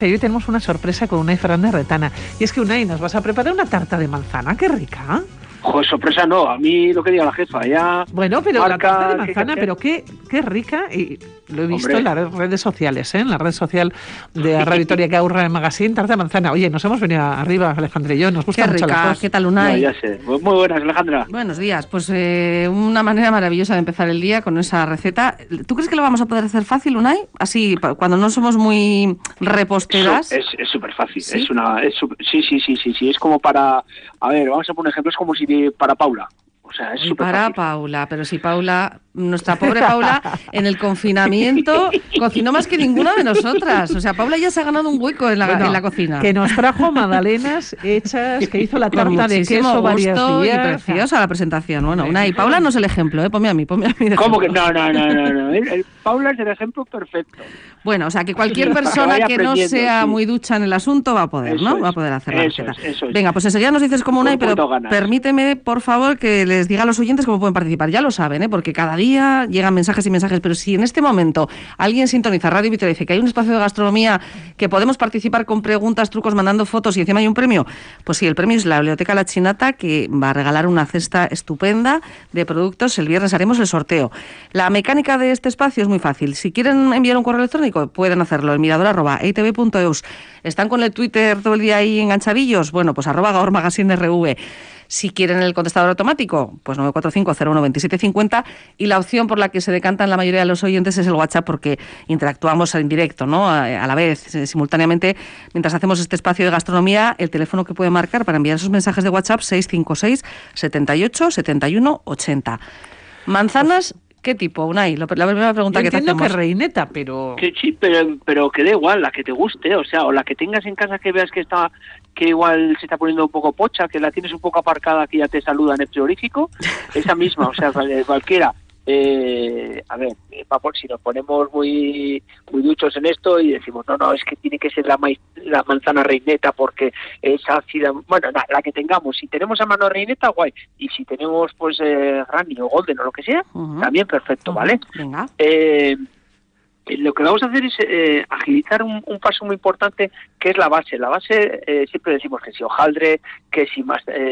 Hoy tenemos una sorpresa con Unai Fernández Retana. Y es que, Unai, nos vas a preparar una tarta de manzana. ¡Qué rica! Joder, sorpresa no, a mí lo que diga la jefa, ya... Bueno, pero marca, la tarta de manzana, pero qué rica, y lo he visto, hombre, en las redes sociales, en la red social de Radio Vitoria que ahorra en Magazine, tarta de manzana. Oye, nos hemos venido arriba, Alejandra y yo, nos gusta mucho la cosa. ¿Qué tal, Unai? No, ya sé. Muy buenas, Alejandra. Buenos días, pues una manera maravillosa de empezar el día con esa receta. ¿Tú crees que lo vamos a poder hacer fácil, Unai? Así, cuando no somos muy reposteras. Es súper fácil, ¿Sí? Sí, es como para... A ver, vamos a poner un ejemplo, es como si para Paula. O sea, es súper para fácil. Paula, pero si Paula, nuestra pobre Paula, en el confinamiento cocinó más que ninguna de nosotras. O sea, Paula ya se ha ganado un hueco en la cocina. Que nos trajo magdalenas hechas, que hizo la tarta de queso varios días. Y preciosa la presentación. Bueno, Unai, Paula no es el ejemplo, ponme a mí de ¿Cómo que ejemplo. No. Paula es el ejemplo perfecto. Bueno, o sea, que cualquier persona que no sea muy ducha en el asunto va a poder, eso ¿no? Es, va a poder hacer la eso receta. Es. Venga, pues enseguida nos dices cómo Unai, pero permíteme, por favor, que les diga a los oyentes cómo pueden participar. Ya lo saben, porque cada día llegan mensajes y mensajes, pero si en este momento alguien sintoniza Radio Vitoria y dice que hay un espacio de gastronomía que podemos participar con preguntas, trucos, mandando fotos y encima hay un premio, pues sí, el premio es la Biblioteca La Chinata, que va a regalar una cesta estupenda de productos. El viernes haremos el sorteo. La mecánica de este espacio es muy fácil. Si quieren enviar un correo electrónico, pueden hacerlo, el mirador@eitv.eus. ¿Están con el Twitter todo el día ahí enganchadillos? Bueno, pues @GaorMagazineRV. Si quieren el contestador automático, pues 945-01-2750, y la opción por la que se decantan la mayoría de los oyentes es el WhatsApp, porque interactuamos en directo, ¿no? A la vez, simultáneamente, mientras hacemos este espacio de gastronomía. El teléfono que puede marcar para enviar sus mensajes de WhatsApp, 656 78 71 80. Manzanas... ¿Qué tipo, Unai? La primera pregunta que te hacemos. Entiendo que reineta, pero... Sí, pero que da igual, la que te guste, o sea, o la que tengas en casa que veas que igual se está poniendo un poco pocha, que la tienes un poco aparcada, que ya te saluda en el frigorífico, esa misma, o sea, cualquiera. A ver, si nos ponemos muy duchos en esto y decimos, no, es que tiene que ser la manzana reineta porque es ácida, bueno, la que tengamos. Si tenemos a mano reineta, guay, y si tenemos pues Granny o Golden o lo que sea, también perfecto, ¿vale? Venga. Lo que vamos a hacer es agilizar un paso muy importante, que es la base. La base, siempre decimos que si hojaldre, que si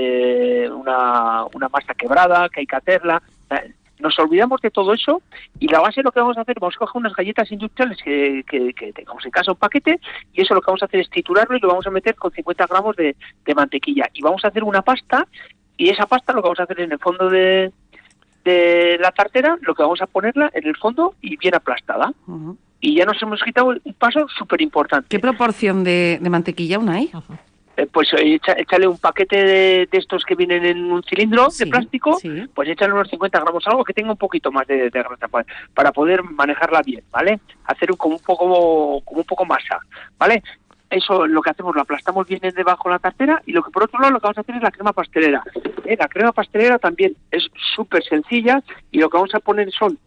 una masa quebrada, que hay que hacerla. Nos olvidamos de todo eso, y la base lo que vamos a hacer, vamos a coger unas galletas industriales que tengamos en casa, un paquete, y eso lo que vamos a hacer es triturarlo y lo vamos a meter con 50 gramos de mantequilla. Y vamos a hacer una pasta, y esa pasta lo que vamos a hacer en el fondo de la tartera, lo que vamos a ponerla en el fondo y bien aplastada. Y ya nos hemos quitado un paso súper importante. ¿Qué proporción de mantequilla, Unai? Pues échale un paquete de estos que vienen en un cilindro de plástico, pues échale unos 50 gramos, algo que tenga un poquito más de grasa para poder manejarla bien, ¿vale? Hacer como un poco masa, ¿vale? Eso lo que hacemos, lo aplastamos bien debajo de la tartera, y lo que por otro lado lo que vamos a hacer es la crema pastelera. La crema pastelera también es súper sencilla, y lo que vamos a poner son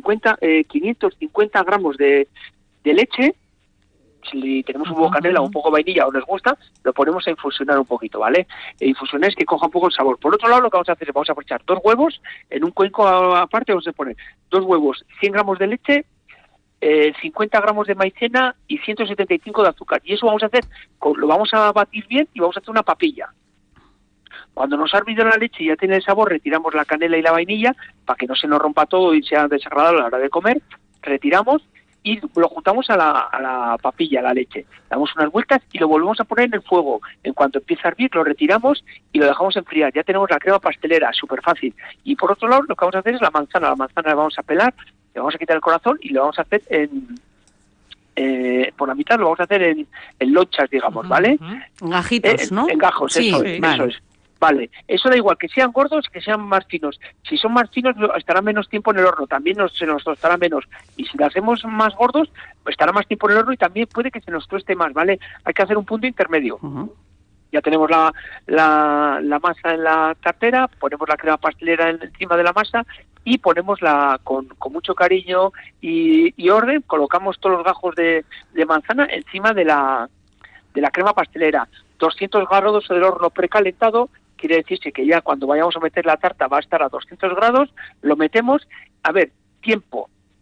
550 gramos de leche. Si tenemos un poco canela o un poco vainilla o nos gusta, lo ponemos a infusionar un poquito, ¿vale? Infusionar es que coja un poco el sabor. Por otro lado, lo que vamos a hacer es vamos a echar 2 huevos en un cuenco aparte. Vamos a poner 2 huevos, 100 gramos de leche, 50 gramos de maicena y 175 de azúcar. Y eso vamos a hacer, lo vamos a batir bien y vamos a hacer una papilla. Cuando nos ha hervido la leche y ya tiene el sabor, retiramos la canela y la vainilla para que no se nos rompa todo y sea desagradable a la hora de comer. Retiramos y lo juntamos a la papilla, a la leche. Damos unas vueltas y lo volvemos a poner en el fuego. En cuanto empieza a hervir, lo retiramos y lo dejamos enfriar. Ya tenemos la crema pastelera, súper fácil. Y por otro lado, lo que vamos a hacer es la manzana. La manzana la vamos a pelar, le vamos a quitar el corazón y lo vamos a hacer por la mitad, lo vamos a hacer en lonchas, digamos, ¿vale? Gajitos, ¿no? En gajos, sí, eso es. Vale, eso da igual, que sean gordos, que sean más finos. Si son más finos, estarán menos tiempo en el horno, también se nos tostará menos. Y si lo hacemos más gordos, pues estará más tiempo en el horno y también puede que se nos tueste más, ¿vale? Hay que hacer un punto intermedio. Ya tenemos la masa en la tartera, ponemos la crema pastelera encima de la masa y ponemos con mucho cariño y orden, colocamos todos los gajos de manzana encima de la crema pastelera. 200 grados del horno precalentado. Quiere decirse que ya cuando vayamos a meter la tarta va a estar a 200 grados, lo metemos, a ver, tiempo,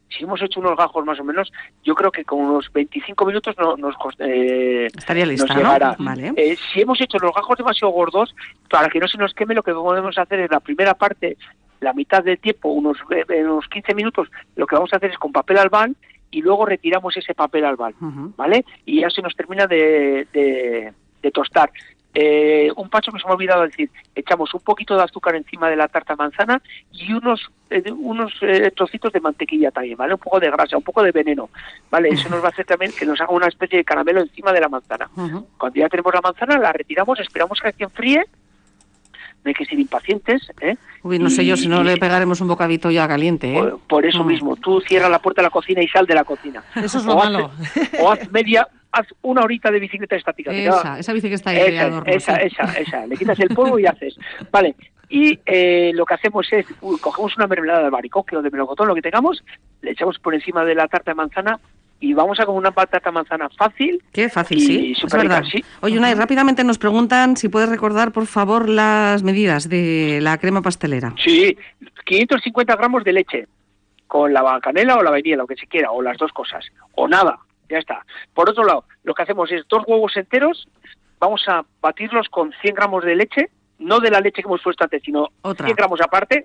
Si hemos hecho unos gajos más o menos, yo creo que con unos 25 minutos estaría lista, nos llegará. ¿no? Vale. Si hemos hecho los gajos demasiado gordos, para que no se nos queme, lo que podemos hacer es la primera parte, la mitad del tiempo, unos 15 minutos, lo que vamos a hacer es con papel albal y luego retiramos ese papel albal, ¿vale? Y ya se nos termina de tostar. Un paso que se me ha olvidado decir, echamos un poquito de azúcar encima de la tarta de manzana y unos trocitos de mantequilla también, ¿vale? Un poco de grasa, un poco de veneno, ¿vale? Eso nos va a hacer también que nos haga una especie de caramelo encima de la manzana. Cuando ya tenemos la manzana, la retiramos, esperamos que enfríe. No hay que ser impacientes, ¿eh? Uy, no sé yo, si no le pegaremos un bocadito ya caliente, ¿eh? Por eso mismo, tú cierra la puerta de la cocina y sal de la cocina. Eso es lo malo. O haz una horita de bicicleta estática. Esa bici que está ahí de adorno. Esa. Le quitas el polvo y haces. Vale. Y lo que hacemos es, cogemos una mermelada de albaricoque o de melocotón, lo que tengamos, le echamos por encima de la tarta de manzana y vamos a comer una tarta de manzana fácil. Qué fácil, sí. Es verdad. Sí. Oye, Unai, rápidamente nos preguntan si puedes recordar, por favor, las medidas de la crema pastelera. Sí, 550 gramos de leche, con la canela o la vainilla, lo que se quiera, o las dos cosas, o nada. Ya está. Por otro lado, lo que hacemos es 2 huevos enteros, vamos a batirlos con 100 gramos de leche, no de la leche que hemos puesto antes, sino 100 gramos aparte,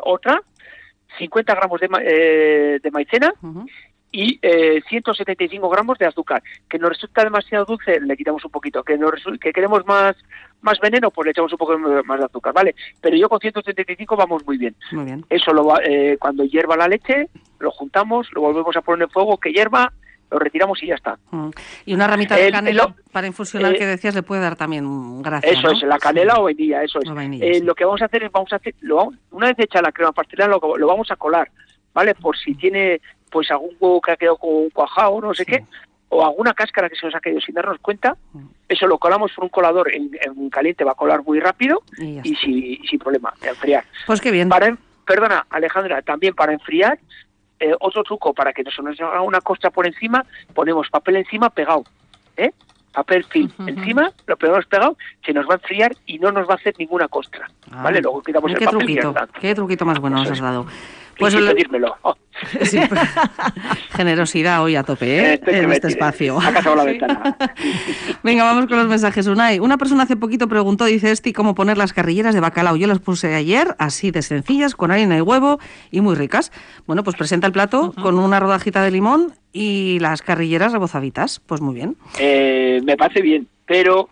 50 gramos de maicena y 175 gramos de azúcar. Que nos resulta demasiado dulce, le quitamos un poquito. Que queremos más veneno, pues le echamos un poco más de azúcar, ¿vale? Pero yo con 175 vamos muy bien. Muy bien. Eso cuando hierva la leche, lo juntamos, lo volvemos a poner en fuego, que hierva, lo retiramos y ya está. Y una ramita de canela para infusionar que decías le puede dar también gracia, Eso, ¿no? Es, la canela o vainilla, eso es. Vainilla, sí. Lo que vamos a hacer es, una vez hecha la crema pastelera, lo vamos a colar, ¿vale? Por si tiene pues algún huevo que ha quedado con un cuajado, no sé qué, o alguna cáscara que se nos ha caído sin darnos cuenta, eso lo colamos por un colador en caliente, va a colar muy rápido y sin problema, a enfriar. Pues qué bien. Perdona, Alejandra, también para enfriar, otro truco, para que no se nos haga una costra por encima, ponemos papel encima pegado, papel film encima, lo pegamos pegado, se nos va a enfriar y no nos va a hacer ninguna costra, ¿vale? Luego quitamos el papel. Qué truquito más bueno nos has dado. Pues pedírmelo. Sí, generosidad hoy a tope, en este espacio. Ha pasado la ventana. Venga, vamos con los mensajes. Unai, una persona hace poquito preguntó, dice cómo poner las carrilleras de bacalao. Yo las puse ayer, así de sencillas, con harina y huevo y muy ricas. Bueno, pues presenta el plato con una rodajita de limón y las carrilleras rebozaditas. Pues muy bien. Me parece bien, pero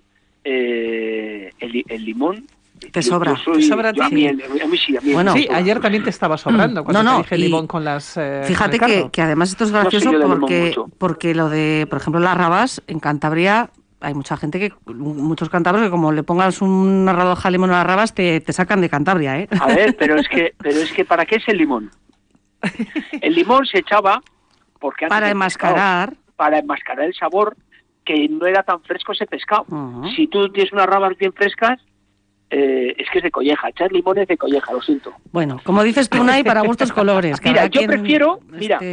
el limón... Te sobra. ¿Te sobra a ti? A mí sí. Bueno, sí, ayer también te estaba sobrando cuando te dije limón con las... fíjate que además esto es gracioso porque lo de, por ejemplo, las rabas en Cantabria... Hay muchos cántabros que como le pongas una rodaja de limón a las rabas te sacan de Cantabria, ¿eh? A ver, pero es que ¿para qué es el limón? El limón se echaba porque antes para enmascarar el sabor, que no era tan fresco ese pescado. Si tú tienes unas rabas bien frescas, es que es de colleja. Echar limón es de colleja, lo siento. Bueno, como dices tú, Unai, para gustos colores. Mira, yo prefiero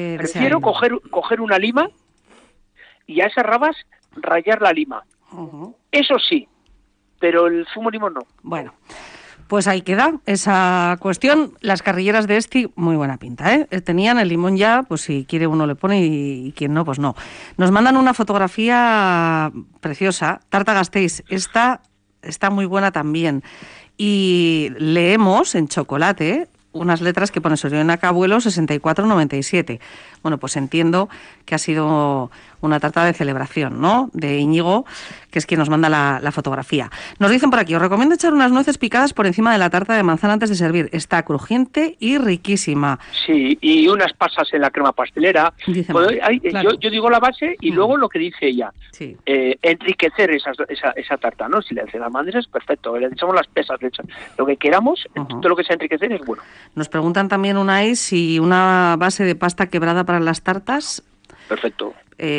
coger una lima y a esas rabas rallar la lima. Eso sí, pero el zumo limón no. Bueno, pues ahí queda esa cuestión. Las carrilleras de muy buena pinta, ¿eh? Tenían el limón ya, pues si quiere uno le pone y quien no, pues no. Nos mandan una fotografía preciosa. Tarta Gasteiz, está muy buena también. Y leemos en chocolate unas letras que pone Sorionaca Abuelo 6497. Bueno, pues entiendo que ha sido una tarta de celebración, ¿no? De Íñigo, que es quien nos manda la fotografía. Nos dicen por aquí, os recomiendo echar unas nueces picadas por encima de la tarta de manzana antes de servir. Está crujiente y riquísima. Sí, y unas pasas en la crema pastelera. Claro. Yo digo la base y luego lo que dice ella. Sí. Enriquecer esa tarta, ¿no? Si le hacen almendras, perfecto. Le echamos las pesas, lo que queramos, todo lo que sea enriquecer es bueno. Nos preguntan también, Unai, si una base de pasta quebrada para las tartas. Perfecto.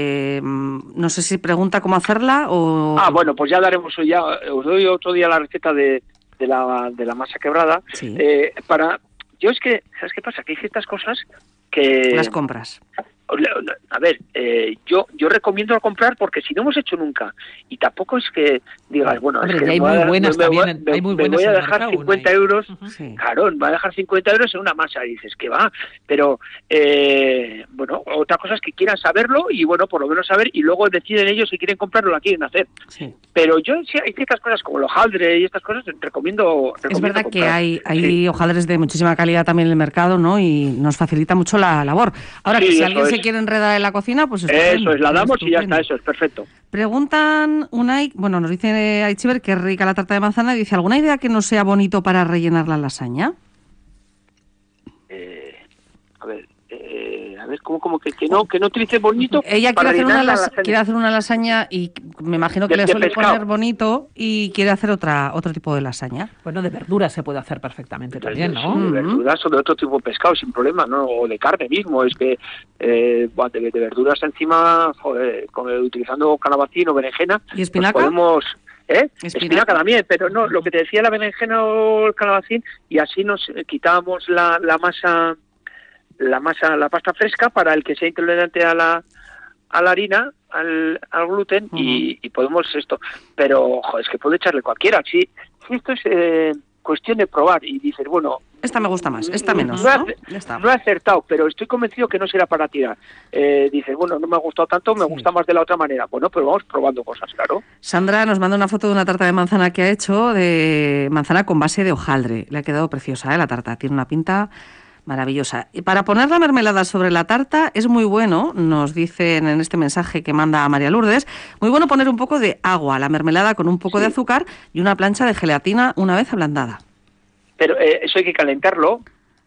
No sé si pregunta cómo hacerla o... bueno, pues ya daremos, os doy otro día la receta de la masa quebrada. Sí. Yo es que, ¿sabes qué pasa? Que hay ciertas cosas que... Las compras. A ver, yo recomiendo comprar porque si no hemos hecho nunca y tampoco es que digas, bueno, hombre, es que hay muy buenas también, hay muy buenas me voy a en el dejar mercado, 50 euros, claro, me voy a dejar 50 euros en una masa, y dices que va, pero bueno, otra cosa es que quieran saberlo y bueno, por lo menos saber y luego deciden ellos si quieren comprarlo o la quieren hacer. Sí. Pero yo sí hay ciertas cosas como el hojaldre y estas cosas recomiendo es verdad comprar. Que hay hojaldres de muchísima calidad también en el mercado, ¿no? Y nos facilita mucho la labor. Ahora, que si alguien se quiere enredar en la cocina, pues eso es, la damos y ya está, eso es perfecto. Preguntan nos dice Aichiber que es rica la tarta de manzana y dice, ¿alguna idea que no sea bonito para rellenar la lasaña? A ver, ¿cómo que no utilice bonito? Ella quiere hacer una lasaña y me imagino que le suele poner bonito y quiere hacer otro tipo de lasaña. Bueno, de verduras se puede hacer perfectamente también, ¿no? Sí, de verduras o de otro tipo de pescado sin problema, ¿no? O de carne mismo, es que de verduras encima, utilizando calabacín o berenjena. ¿Y espinaca? Pues podemos... Espinaca también, pero no, lo que te decía la berenjena o el calabacín, y así nos quitamos la pasta fresca para el que sea intolerante a la harina, al gluten, y podemos esto. Pero, es que puede echarle cualquiera. Si esto es cuestión de probar y dices, bueno... Esta me gusta más, esta menos, No he acertado, pero estoy convencido que no será para tirar. Dices, bueno, no me ha gustado tanto, me gusta más de la otra manera. Bueno, pero vamos probando cosas, claro. Sandra nos manda una foto de una tarta de manzana que ha hecho, de manzana con base de hojaldre. Le ha quedado preciosa, la tarta. Tiene una pinta... maravillosa. Y para poner la mermelada sobre la tarta es muy bueno, nos dicen en este mensaje que manda a María Lourdes, muy bueno poner un poco de agua, la mermelada con un poco de azúcar y una plancha de gelatina una vez ablandada. Pero eso hay que calentarlo,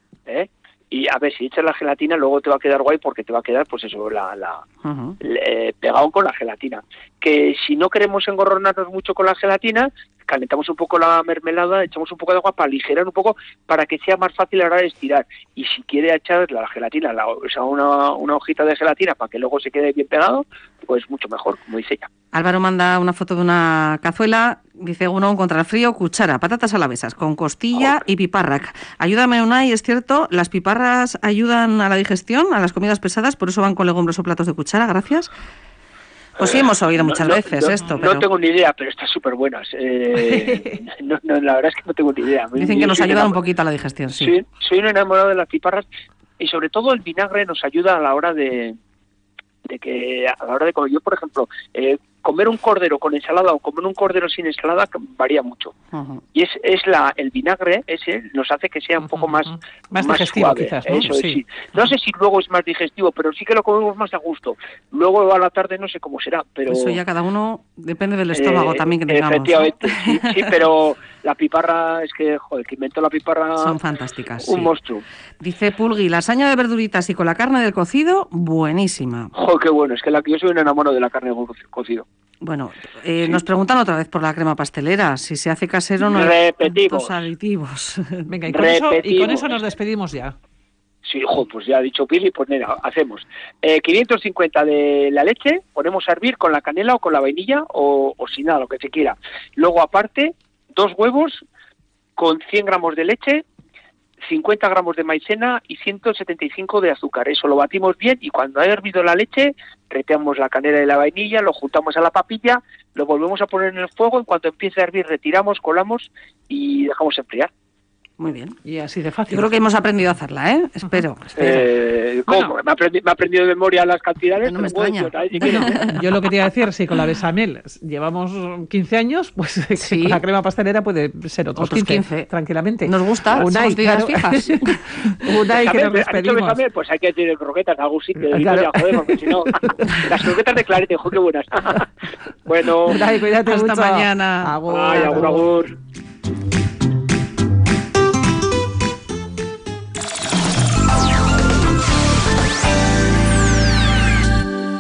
y a ver, si echas la gelatina luego te va a quedar guay porque te va a quedar, pues eso, pegado con la gelatina. Que si no queremos engorronarnos mucho con la gelatina, calentamos un poco la mermelada, echamos un poco de agua para aligerar un poco, para que sea más fácil a la hora de estirar. Y si quiere echar la gelatina, una hojita de gelatina para que luego se quede bien pegado, pues mucho mejor, como dice ella. Álvaro manda una foto de una cazuela, dice uno contra el frío, cuchara, patatas alavesas con costilla y piparrac. Ayúdame, Unai, es cierto, las piparras ayudan a la digestión, a las comidas pesadas, por eso van con legumbres o platos de cuchara, gracias. Pues sí, hemos oído muchas veces esto. Pero... No tengo ni idea, pero están súper buenas. La verdad es que no tengo ni idea. Dicen que nos ayudan un poquito a la digestión, sí. Soy un enamorado de las piparras y sobre todo el vinagre nos ayuda a la hora de comer. Yo, por ejemplo, comer un cordero con ensalada o comer un cordero sin ensalada varía mucho. Y el vinagre ese nos hace que sea un poco más digestivo, suave, quizás, ¿no? Eso sí. No sé si luego es más digestivo, pero sí que lo comemos más a gusto. Luego a la tarde no sé cómo será, pero... Eso ya cada uno depende del estómago también que tengamos. Efectivamente, ¿no? sí, pero la piparra es que, que inventó la piparra... Son fantásticas, un monstruo. Dice Pulgui, lasaña de verduritas y con la carne del cocido, buenísima. Qué bueno, es que yo soy un enamorado de la carne del cocido. Bueno, nos preguntan otra vez por la crema pastelera, si se hace casero o no. Repetimos. Aditivos. Venga, y con eso nos despedimos ya. Sí, pues ya ha dicho Pili, pues nada, hacemos 550 de la leche, ponemos a hervir con la canela o con la vainilla o sin nada, lo que se quiera. Luego aparte, 2 huevos con 100 gramos de leche, 50 gramos de maicena y 175 de azúcar. Eso lo batimos bien y cuando haya hervido la leche, reteamos la canela y la vainilla, lo juntamos a la papilla, lo volvemos a poner en el fuego, en cuanto empiece a hervir retiramos, colamos y dejamos enfriar. Muy bien. Y así de fácil. Yo creo que hemos aprendido a hacerla, ¿eh? Espero. ¿Cómo? Bueno. Me he aprendido de memoria las cantidades. No me extraña. Yo lo que te iba a decir, si con la bechamel llevamos 15 años, pues sí. Con la crema pastelera puede ser otros 15, tranquilamente. Nos gusta, somos días fijas. Unai, que nos despedimos. Bechamel, pues hay que decir croquetas en algún sitio. Claro. Joder, porque si no... Las croquetas de clarete, qué buenas. Bueno. Unai, cuídate hasta mucho. Mañana. Agur.